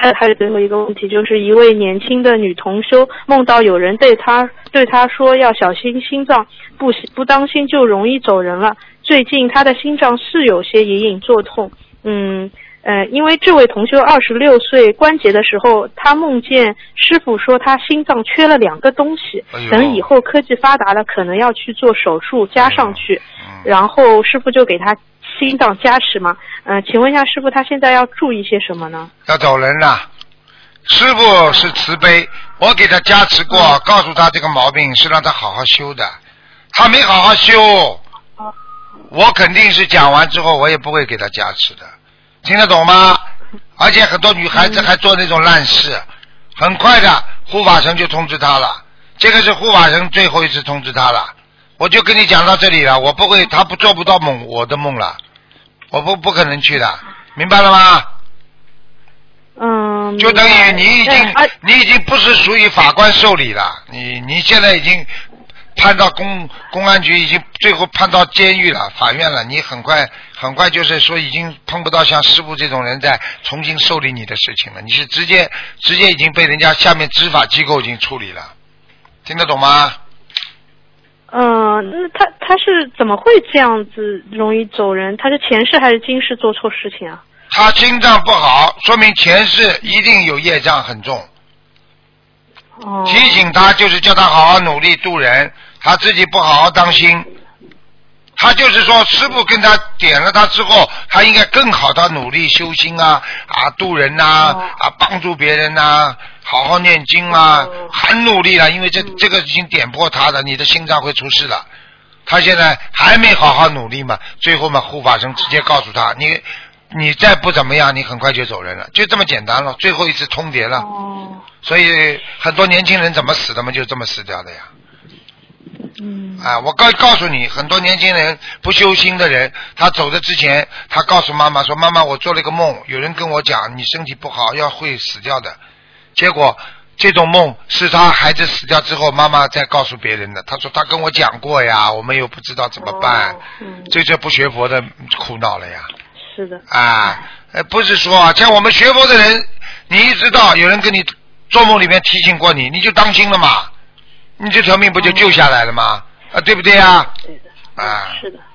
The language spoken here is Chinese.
还有最后一个问题，就是一位年轻的女同修梦到有人对她说要小心心脏，不当心就容易走人了。最近她的心脏是有些隐隐作痛。因为这位同修26岁关节的时候，他梦见师傅说他心脏缺了2个东西，等以后科技发达了，可能要去做手术加上去，然后师傅就给他心脏加持嘛。请问一下师傅，他现在要注意些什么呢？ 要走人了。师傅是慈悲，我给他加持过，告诉他这个毛病是让他好好修的，他没好好修，我肯定是讲完之后我也不会给他加持的，听得懂吗？而且很多女孩子还做那种烂事，很快的护法神就通知他了，这个是护法神最后一次通知他了。我就跟你讲到这里了，我不会，他做不到我的梦了，我不可能去的，明白了吗？就等于你已经不是属于法官受理了，你现在已经判到公安局，已经最后判到监狱了，法院了，你很快就是说已经碰不到像师父这种人在重新受理你的事情了，你是直接已经被人家下面执法机构已经处理了，听得懂吗？ 那他是怎么会这样子容易走人？他是前世还是今世做错事情啊？ 他心脏不好，说明前世一定有业障很重。提醒他就是叫他好好努力度人，他自己不好好当心。他就是说师父跟他点了他之后，他应该更好的努力修心度人帮助别人好好念经很努力了，因为这个已经点破他的，你的心脏会出事了。他现在还没好好努力嘛，最后嘛护法神直接告诉他，你再不怎么样，你很快就走人了，就这么简单了，最后一次通牒了。所以很多年轻人怎么死的嘛，就这么死掉的呀。我告诉你，很多年轻人不修心的人，他走的之前，他告诉妈妈说，妈妈我做了一个梦，有人跟我讲你身体不好会死掉的，结果这种梦是他孩子死掉之后妈妈再告诉别人的，他说他跟我讲过呀，我们又不知道怎么办，这不学佛的苦恼了呀。 是的。 不是说像我们学佛的人，你一知道有人跟你做梦里面提醒过你，你就当心了嘛，你这条命不就救下来了吗？对不对呀？ 对的。是的。